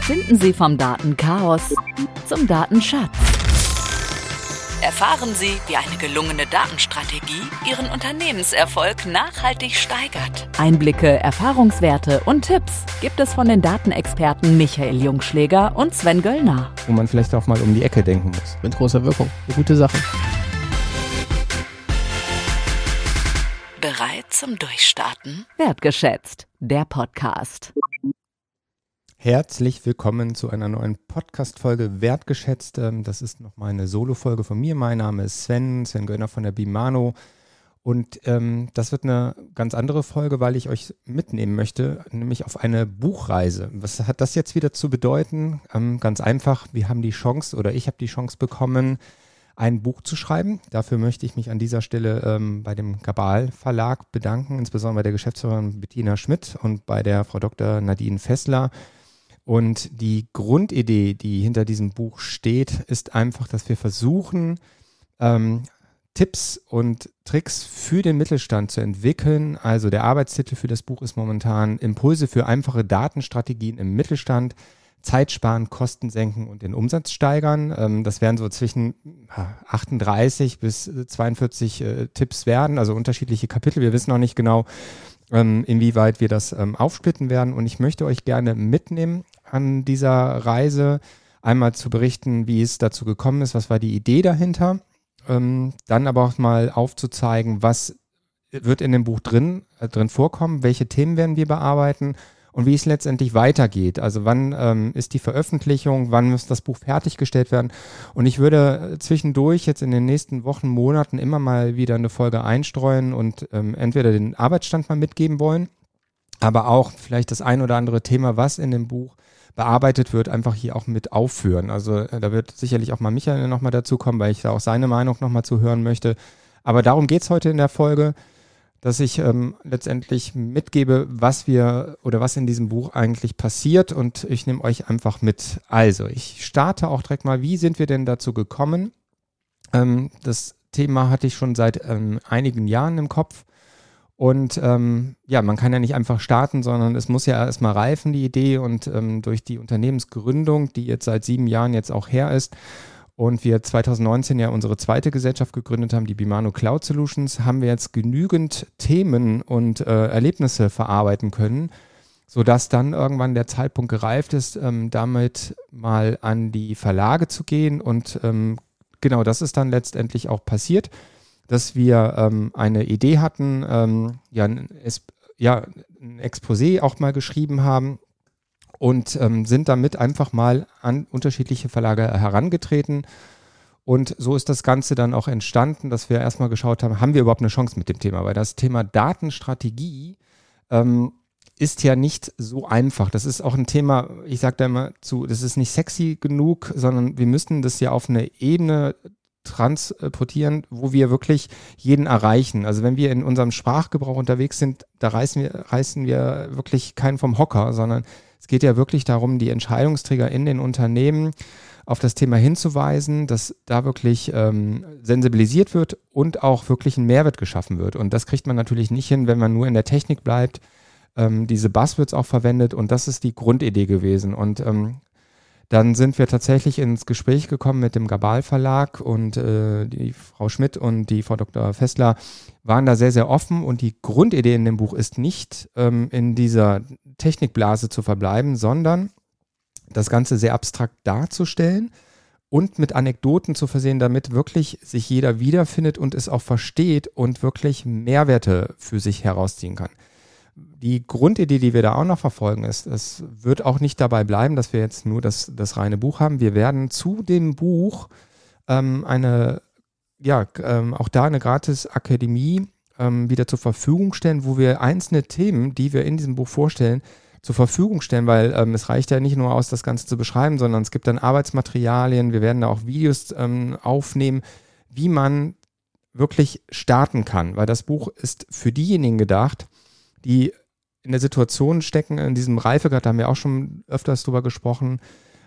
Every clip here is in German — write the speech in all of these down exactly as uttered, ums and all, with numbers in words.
Finden Sie vom Datenchaos zum Datenschatz. Erfahren Sie, wie eine gelungene Datenstrategie Ihren Unternehmenserfolg nachhaltig steigert. Einblicke, Erfahrungswerte und Tipps gibt es von den Datenexperten Michael Jungschläger und Sven Göllner. Wo man vielleicht auch mal um die Ecke denken muss. Mit großer Wirkung. Eine gute Sache. Bereit zum Durchstarten? Wertgeschätzt, der Podcast. Herzlich willkommen zu einer neuen Podcast-Folge Wertgeschätzt. Das ist nochmal eine Solo-Folge von mir. Mein Name ist Sven, Sven Göllner von der Bimano. Und ähm, das wird eine ganz andere Folge, weil ich euch mitnehmen möchte, nämlich auf eine Buchreise. Was hat das jetzt wieder zu bedeuten? Ähm, ganz einfach, wir haben die Chance oder ich habe die Chance bekommen, ein Buch zu schreiben. Dafür möchte ich mich an dieser Stelle ähm, bei dem Gabal Verlag bedanken, insbesondere bei der Geschäftsführerin Bettina Schmidt und bei der Frau Doktor Nadine Fessler. Und die Grundidee, die hinter diesem Buch steht, ist einfach, dass wir versuchen, ähm, Tipps und Tricks für den Mittelstand zu entwickeln. Also der Arbeitstitel für das Buch ist momentan Impulse für einfache Datenstrategien im Mittelstand, Zeit sparen, Kosten senken und den Umsatz steigern. Ähm, das werden so zwischen achtunddreißig bis zweiundvierzig äh, Tipps werden, also unterschiedliche Kapitel. Wir wissen noch nicht genau, ähm, inwieweit wir das ähm, aufsplitten werden. Und ich möchte euch gerne mitnehmen an dieser Reise, einmal zu berichten, wie es dazu gekommen ist, was war die Idee dahinter, ähm, dann aber auch mal aufzuzeigen, was wird in dem Buch drin, äh, drin vorkommen, welche Themen werden wir bearbeiten und wie es letztendlich weitergeht. Also wann ähm, ist die Veröffentlichung, wann muss das Buch fertiggestellt werden. Und ich würde zwischendurch jetzt in den nächsten Wochen, Monaten immer mal wieder eine Folge einstreuen und ähm, entweder den Arbeitsstand mal mitgeben wollen, aber auch vielleicht das ein oder andere Thema, was in dem Buch bearbeitet wird, einfach hier auch mit aufführen. Also äh, da wird sicherlich auch mal Michael nochmal dazu kommen, weil ich da auch seine Meinung nochmal zu hören möchte. Aber darum geht es heute in der Folge, dass ich ähm, letztendlich mitgebe, was wir oder was in diesem Buch eigentlich passiert, und ich nehme euch einfach mit. Also ich starte auch direkt mal, wie sind wir denn dazu gekommen? Ähm, das Thema hatte ich schon seit ähm, einigen Jahren im Kopf. Und ähm, ja, man kann ja nicht einfach starten, sondern es muss ja erstmal reifen, die Idee. Und ähm, durch die Unternehmensgründung, die jetzt seit sieben Jahren jetzt auch her ist und wir zwanzig neunzehn ja unsere zweite Gesellschaft gegründet haben, die Bimano Cloud Solutions, haben wir jetzt genügend Themen und äh, Erlebnisse verarbeiten können, sodass dann irgendwann der Zeitpunkt gereift ist, ähm, damit mal an die Verlage zu gehen. Und ähm, genau das ist dann letztendlich auch passiert, dass wir ähm, eine Idee hatten, ähm, ja, ein, es, ja, ein Exposé auch mal geschrieben haben und ähm, sind damit einfach mal an unterschiedliche Verlage herangetreten. Und so ist das Ganze dann auch entstanden, dass wir erstmal geschaut haben, haben wir überhaupt eine Chance mit dem Thema? Weil das Thema Datenstrategie ähm, ist ja nicht so einfach. Das ist auch ein Thema, ich sage da immer zu, das ist nicht sexy genug, sondern wir müssen das ja auf eine Ebene transportieren, wo wir wirklich jeden erreichen. Also wenn wir in unserem Sprachgebrauch unterwegs sind, da reißen wir, reißen wir wirklich keinen vom Hocker, sondern es geht ja wirklich darum, die Entscheidungsträger in den Unternehmen auf das Thema hinzuweisen, dass da wirklich ähm, sensibilisiert wird und auch wirklich ein Mehrwert geschaffen wird. Und das kriegt man natürlich nicht hin, wenn man nur in der Technik bleibt, ähm, diese Buzzwords auch verwendet, und das ist die Grundidee gewesen. Und ähm, dann sind wir tatsächlich ins Gespräch gekommen mit dem Gabal Verlag, und äh, die Frau Schmidt und die Frau Doktor Fessler waren da sehr, sehr offen, und die Grundidee in dem Buch ist nicht, ähm, in dieser Technikblase zu verbleiben, sondern das Ganze sehr abstrakt darzustellen und mit Anekdoten zu versehen, damit wirklich sich jeder wiederfindet und es auch versteht und wirklich Mehrwerte für sich herausziehen kann. Die Grundidee, die wir da auch noch verfolgen, ist, es wird auch nicht dabei bleiben, dass wir jetzt nur das, das reine Buch haben. Wir werden zu dem Buch ähm, eine, ja, ähm, auch da eine Gratis-Akademie ähm, wieder zur Verfügung stellen, wo wir einzelne Themen, die wir in diesem Buch vorstellen, zur Verfügung stellen, weil ähm, es reicht ja nicht nur aus, das Ganze zu beschreiben, sondern es gibt dann Arbeitsmaterialien, wir werden da auch Videos ähm, aufnehmen, wie man wirklich starten kann, weil das Buch ist für diejenigen gedacht, die in der Situation stecken, in diesem Reifegrad, da haben wir auch schon öfters drüber gesprochen,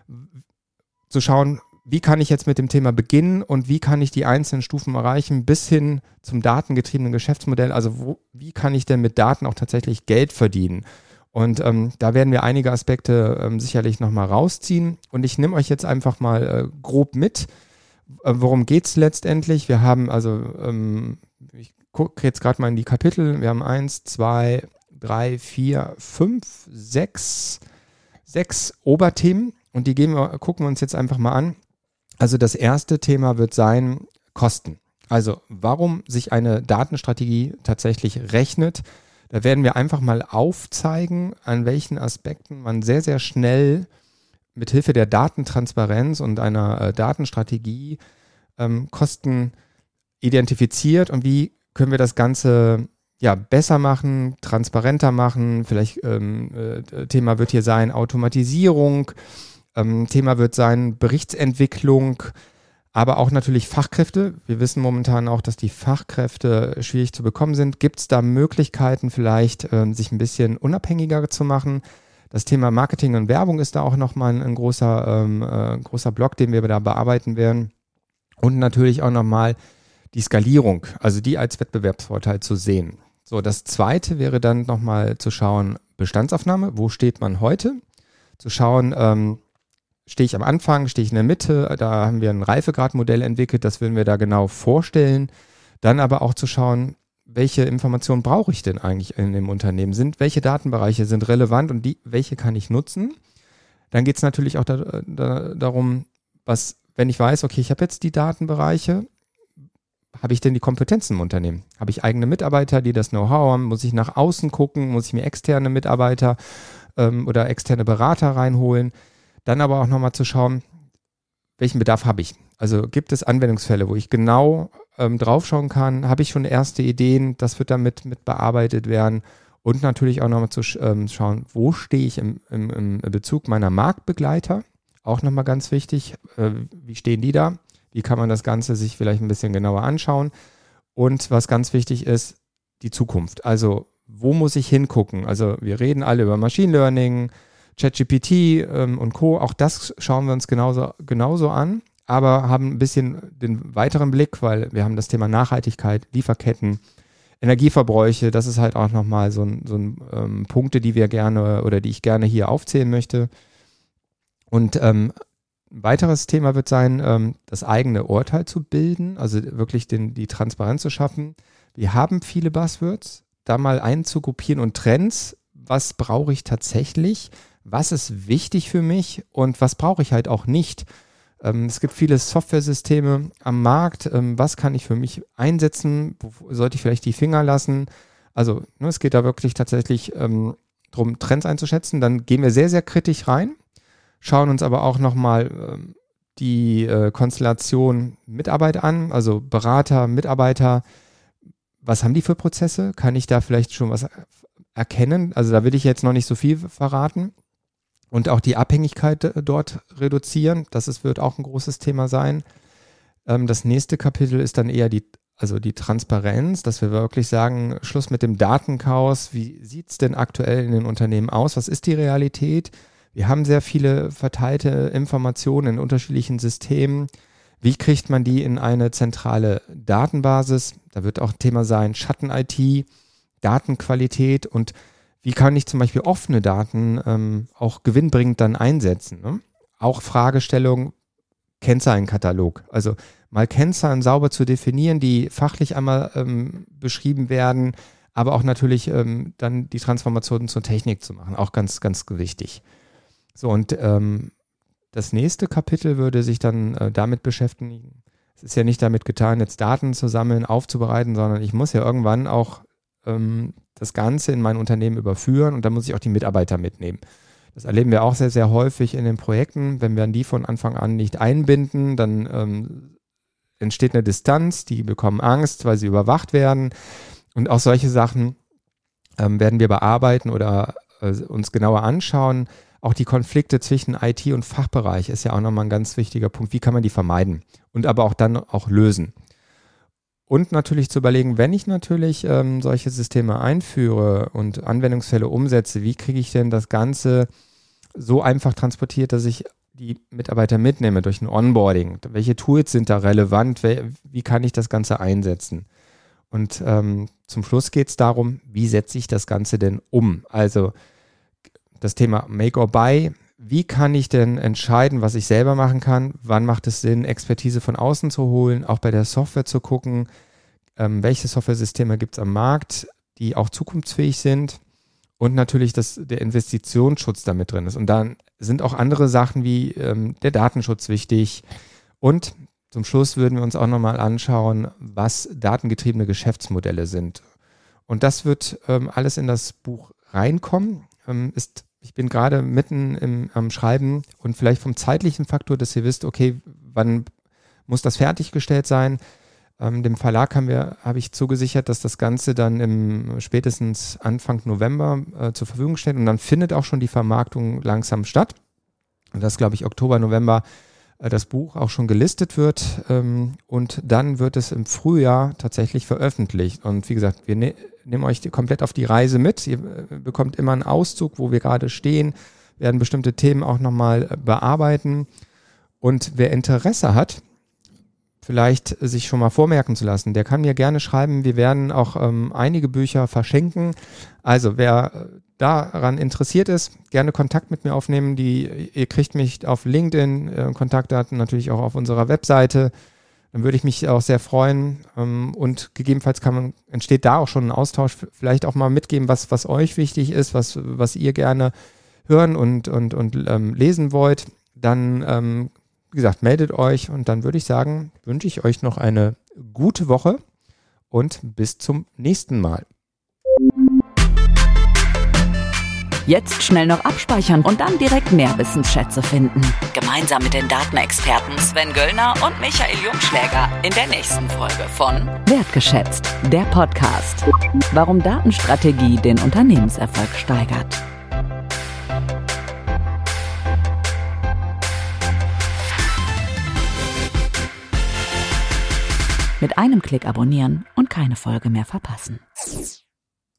zu schauen, wie kann ich jetzt mit dem Thema beginnen und wie kann ich die einzelnen Stufen erreichen, bis hin zum datengetriebenen Geschäftsmodell, also wo, wie kann ich denn mit Daten auch tatsächlich Geld verdienen? Und ähm, da werden wir einige Aspekte ähm, sicherlich nochmal rausziehen. Und ich nehme euch jetzt einfach mal äh, grob mit. Äh, worum geht es letztendlich? Wir haben also, ähm, ich gucke jetzt gerade mal in die Kapitel. Wir haben eins, zwei, drei, vier, fünf, sechs, sechs Oberthemen. Und die gehen wir, gucken wir uns jetzt einfach mal an. Also das erste Thema wird sein Kosten. Also warum sich eine Datenstrategie tatsächlich rechnet. Da werden wir einfach mal aufzeigen, an welchen Aspekten man sehr, sehr schnell mit Hilfe der Datentransparenz und einer äh, Datenstrategie ähm, Kosten identifiziert und wie können wir das Ganze ja, besser machen, transparenter machen. Vielleicht ähm, äh, Thema wird hier sein Automatisierung, ähm, Thema wird sein Berichtsentwicklung, aber auch natürlich Fachkräfte. Wir wissen momentan auch, dass die Fachkräfte schwierig zu bekommen sind. Gibt es da Möglichkeiten vielleicht, äh, sich ein bisschen unabhängiger zu machen? Das Thema Marketing und Werbung ist da auch nochmal ein, ein großer, ähm, äh, großer Block, den wir da bearbeiten werden. Und natürlich auch nochmal die Skalierung, also die als Wettbewerbsvorteil zu sehen. So, das zweite wäre dann nochmal zu schauen, Bestandsaufnahme, wo steht man heute? Zu schauen, ähm, stehe ich am Anfang, stehe ich in der Mitte, da haben wir ein Reifegradmodell entwickelt, das würden wir da genau vorstellen. Dann aber auch zu schauen, welche Informationen brauche ich denn eigentlich in dem Unternehmen? Sind, welche Datenbereiche sind relevant und die, welche kann ich nutzen? Dann geht es natürlich auch da, da, darum, was, wenn ich weiß, okay, ich habe jetzt die Datenbereiche, habe ich denn die Kompetenzen im Unternehmen? Habe ich eigene Mitarbeiter, die das Know-how haben? Muss ich nach außen gucken? Muss ich mir externe Mitarbeiter ähm, oder externe Berater reinholen? Dann aber auch nochmal zu schauen, welchen Bedarf habe ich? Also gibt es Anwendungsfälle, wo ich genau ähm, draufschauen kann? Habe ich schon erste Ideen? Das wird damit mit bearbeitet werden. Und natürlich auch nochmal zu ähm, schauen, wo stehe ich im, im, im Bezug meiner Marktbegleiter? Auch nochmal ganz wichtig, äh, wie stehen die da? Wie kann man das Ganze sich vielleicht ein bisschen genauer anschauen? Und was ganz wichtig ist, die Zukunft. Also wo muss ich hingucken? Also wir reden alle über Machine Learning, ChatGPT ähm, und Co. Auch das schauen wir uns genauso, genauso an, aber haben ein bisschen den weiteren Blick, weil wir haben das Thema Nachhaltigkeit, Lieferketten, Energieverbräuche. Das ist halt auch nochmal so ein, so ein ähm, Punkte, die wir gerne oder die ich gerne hier aufzählen möchte. Und ähm, ein weiteres Thema wird sein, ähm, das eigene Urteil zu bilden, also wirklich den, die Transparenz zu schaffen. Wir haben viele Buzzwords, da mal einzugruppieren und Trends. Was brauche ich tatsächlich? Was ist wichtig für mich und was brauche ich halt auch nicht? Ähm, es gibt viele Softwaresysteme am Markt. Ähm, was kann ich für mich einsetzen? Wo sollte ich vielleicht die Finger lassen? Also ne, es geht da wirklich tatsächlich ähm, darum, Trends einzuschätzen. Dann gehen wir sehr, sehr kritisch rein. Schauen uns aber auch nochmal ähm, die äh, Konstellation Mitarbeit an, also Berater, Mitarbeiter. Was haben die für Prozesse? Kann ich da vielleicht schon was erkennen? Also da will ich jetzt noch nicht so viel verraten. Und auch die Abhängigkeit äh, dort reduzieren. Das ist, wird auch ein großes Thema sein. Ähm, das nächste Kapitel ist dann eher die, also die Transparenz, dass wir wirklich sagen, Schluss mit dem Datenchaos. Wie sieht es denn aktuell in den Unternehmen aus? Was ist die Realität? Wir haben sehr viele verteilte Informationen in unterschiedlichen Systemen. Wie kriegt man die in eine zentrale Datenbasis? Da wird auch Thema sein Schatten-I T, Datenqualität und wie kann ich zum Beispiel offene Daten ähm, auch gewinnbringend dann einsetzen? Ne? Auch Fragestellung Kennzahlenkatalog. Also mal Kennzahlen sauber zu definieren, die fachlich einmal ähm, beschrieben werden, aber auch natürlich ähm, dann die Transformation zur Technik zu machen. Auch ganz, ganz wichtig. So, und ähm, das nächste Kapitel würde sich dann äh, damit beschäftigen, es ist ja nicht damit getan, jetzt Daten zu sammeln, aufzubereiten, sondern ich muss ja irgendwann auch ähm, das Ganze in mein Unternehmen überführen und dann muss ich auch die Mitarbeiter mitnehmen. Das erleben wir auch sehr, sehr häufig in den Projekten. Wenn wir die von Anfang an nicht einbinden, dann ähm, entsteht eine Distanz, die bekommen Angst, weil sie überwacht werden. Und auch solche Sachen ähm, werden wir bearbeiten oder äh, uns genauer anschauen. Auch die Konflikte zwischen I T und Fachbereich ist ja auch nochmal ein ganz wichtiger Punkt. Wie kann man die vermeiden und aber auch dann auch lösen? Und natürlich zu überlegen, wenn ich natürlich ähm, solche Systeme einführe und Anwendungsfälle umsetze, wie kriege ich denn das Ganze so einfach transportiert, dass ich die Mitarbeiter mitnehme durch ein Onboarding? Welche Tools sind da relevant? Wie kann ich das Ganze einsetzen? Und ähm, zum Schluss geht es darum, wie setze ich das Ganze denn um? Also das Thema Make or Buy. Wie kann ich denn entscheiden, was ich selber machen kann? Wann macht es Sinn, Expertise von außen zu holen? Auch bei der Software zu gucken, ähm, welche Softwaresysteme gibt es am Markt, die auch zukunftsfähig sind? Und natürlich, dass der Investitionsschutz damit drin ist. Und dann sind auch andere Sachen wie ähm, der Datenschutz wichtig. Und zum Schluss würden wir uns auch nochmal anschauen, was datengetriebene Geschäftsmodelle sind. Und das wird ähm, alles in das Buch reinkommen. Ähm, ist Ich bin gerade mitten im, am Schreiben und vielleicht vom zeitlichen Faktor, dass ihr wisst, okay, wann muss das fertiggestellt sein? Ähm, dem Verlag haben wir, habe ich zugesichert, dass das Ganze dann im spätestens Anfang November äh, zur Verfügung steht und dann findet auch schon die Vermarktung langsam statt. Und das, glaube ich, Oktober, November äh, das Buch auch schon gelistet wird ähm, und dann wird es im Frühjahr tatsächlich veröffentlicht. Und wie gesagt, wir ne- nehmen euch die, komplett auf die Reise mit. Ihr äh, bekommt immer einen Auszug, wo wir gerade stehen, werden bestimmte Themen auch nochmal äh, bearbeiten. Und wer Interesse hat, vielleicht sich schon mal vormerken zu lassen, der kann mir gerne schreiben. Wir werden auch ähm, einige Bücher verschenken. Also wer daran interessiert ist, gerne Kontakt mit mir aufnehmen. Die, ihr kriegt mich auf LinkedIn, äh, Kontaktdaten natürlich auch auf unserer Webseite. Dann würde ich mich auch sehr freuen. Ähm, und gegebenenfalls kann man, entsteht da auch schon ein Austausch. Vielleicht auch mal mitgeben, was, was euch wichtig ist, was, was ihr gerne hören und, und, und ähm, lesen wollt. Dann ähm, Wie gesagt, meldet euch und dann würde ich sagen, wünsche ich euch noch eine gute Woche und bis zum nächsten Mal. Jetzt schnell noch abspeichern und dann direkt mehr Wissensschätze finden. Gemeinsam mit den Datenexperten Sven Göllner und Michael Jungschläger in der nächsten Folge von Wertgeschätzt, der Podcast. Warum Datenstrategie den Unternehmenserfolg steigert. Mit einem Klick abonnieren und keine Folge mehr verpassen.